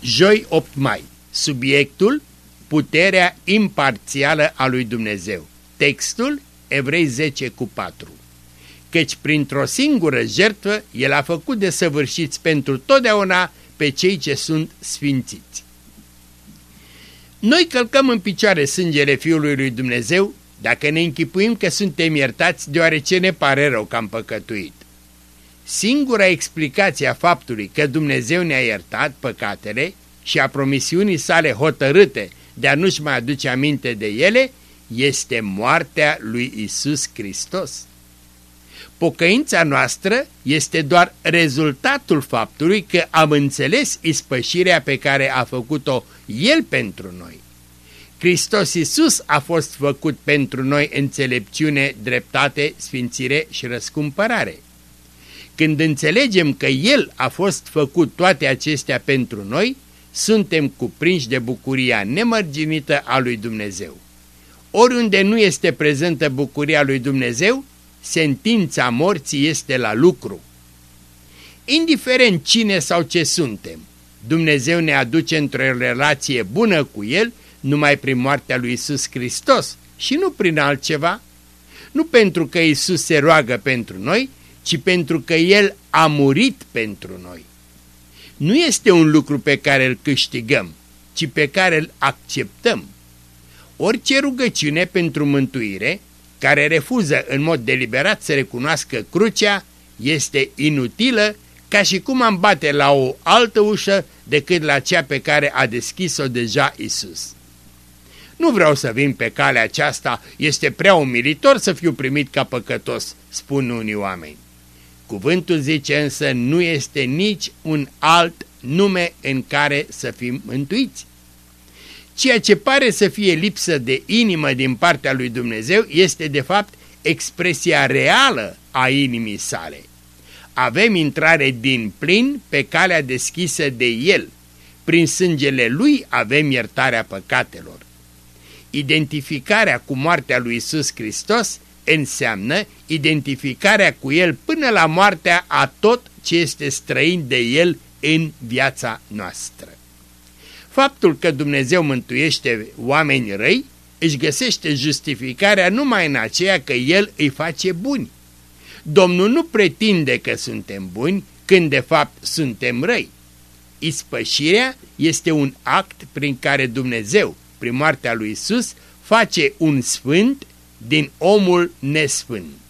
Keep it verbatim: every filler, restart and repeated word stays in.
Joi opt mai. Subiectul: puterea imparțială a lui Dumnezeu. Textul: Evrei zece cu patru. Căci printr-o singură jertfă El a făcut desăvârșiți pentru totdeauna pe cei ce sunt sfințiți. Noi călcăm în picioare sângele Fiului lui Dumnezeu dacă ne închipuim că suntem iertați deoarece ne pare rău că am păcătuit. Singura explicație a faptului că Dumnezeu ne-a iertat păcatele și a promisiunii sale hotărâte de a nu-și mai aduce aminte de ele este moartea lui Isus Hristos. Pocăința noastră este doar rezultatul faptului că am înțeles ispășirea pe care a făcut-o El pentru noi. Hristos Iisus a fost făcut pentru noi înțelepciune, dreptate, sfințire și răscumpărare. Când înțelegem că El a fost făcut toate acestea pentru noi, suntem cuprinși de bucuria nemărginită a lui Dumnezeu. Oriunde nu este prezentă bucuria lui Dumnezeu, sentința morții este la lucru. Indiferent cine sau ce suntem, Dumnezeu ne aduce într-o relație bună cu El numai prin moartea lui Isus Hristos și nu prin altceva. Nu pentru că Isus se roagă pentru noi, ci pentru că El a murit pentru noi. Nu este un lucru pe care îl câștigăm, ci pe care îl acceptăm. Orice rugăciune pentru mântuire, care refuză în mod deliberat să recunoască crucea, este inutilă, ca și cum am bate la o altă ușă decât la cea pe care a deschis-o deja Isus. Nu vreau să vin pe calea aceasta, este prea umilitor să fiu primit ca păcătos, spun unii oameni. Cuvântul zice însă nu este nici un alt nume în care să fim mântuiți. Ceea ce pare să fie lipsă de inimă din partea lui Dumnezeu este de fapt expresia reală a inimii sale. Avem intrare din plin pe calea deschisă de El. Prin sângele Lui avem iertarea păcatelor. Identificarea cu moartea lui Isus Hristos înseamnă identificarea cu El până la moartea a tot ce este străin de El în viața noastră. Faptul că Dumnezeu mântuiește oameni răi își găsește justificarea numai în aceea că El îi face buni. Domnul nu pretinde că suntem buni când de fapt suntem răi. Ispășirea este un act prin care Dumnezeu, prin moartea lui Isus, face un sfânt din omul nesfânt.